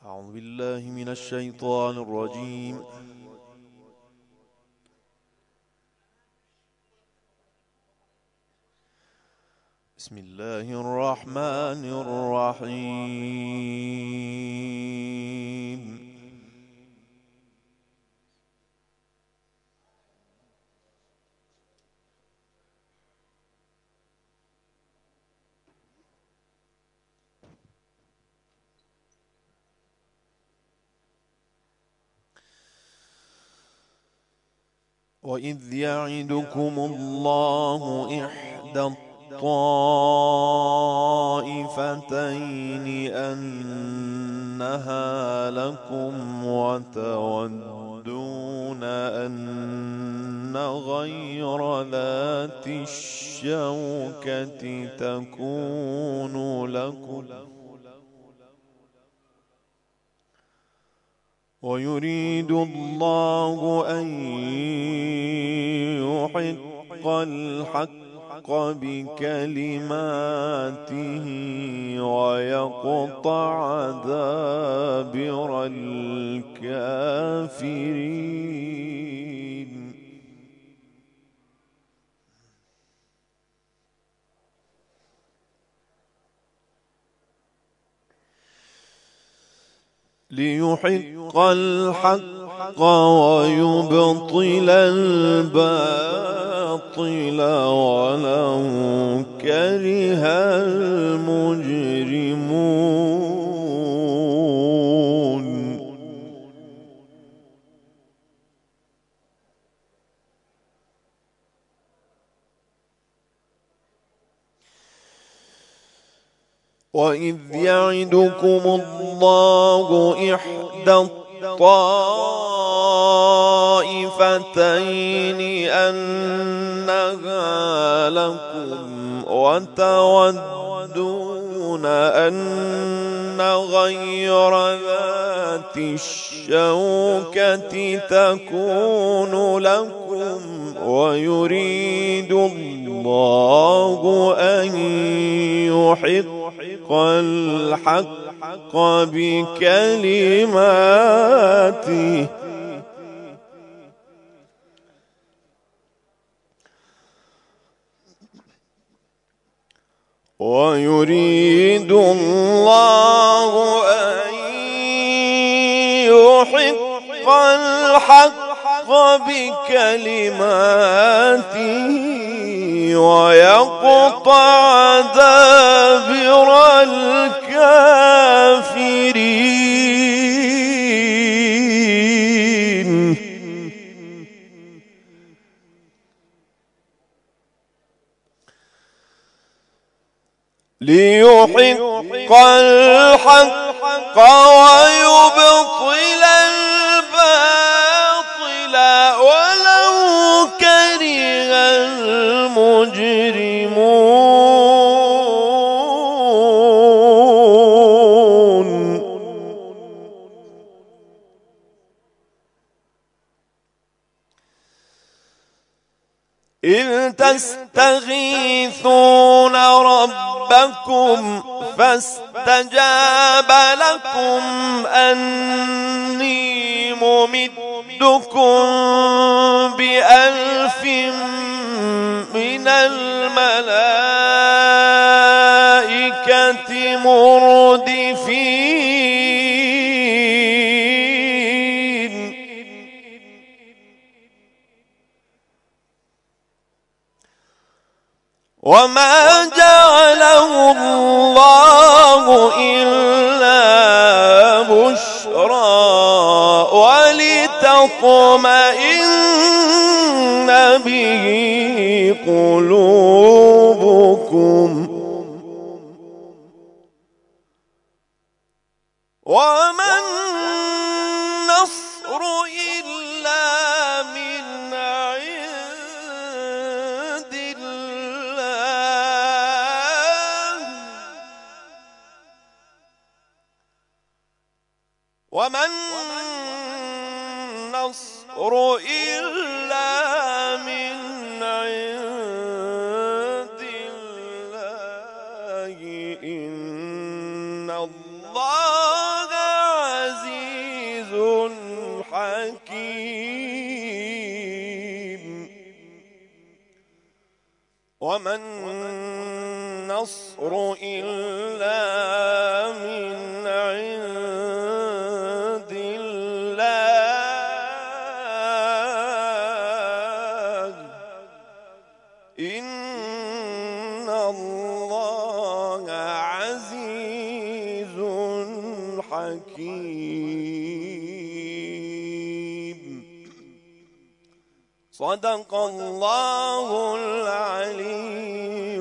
أعوذ بالله من الشيطان الرجيم. بسم الله الرحمن الرحيم. وإذ يعدكم الله إحدى الطائفتين أنها لكم وتودون أن غير ذات الشوكة تكون لكم ويريد الله أن يحق الحق بكلماته ويقطع دابر الكافرين. ليحق الحق ويبطل الباطل ولو كره المجرمون. وإذ يعدكم الله إحدى الطائفتين أنها لكم وتودون أن غير ذات الشوكة تكون لكم ويريد الله أن يحق الحق بكلماته ويريد الله أن يحق الحق بكلماته ويقطع دابر الكافرين. ليحق الحق ويبطل الباطل ولو كره المجرمون. إذ تستغيثون ربكم فاستجاب لكم أني ممدكم ب1000 من الملائكة مردفين. وما جعله الله إلا بشرى ولتطمئن به قلوبكم وما النصر إلا من عند الله وما النصر إلا من عند الله إن الله النصر إلا من عند الله إن الله عزيز حكيم. صدق الله العلي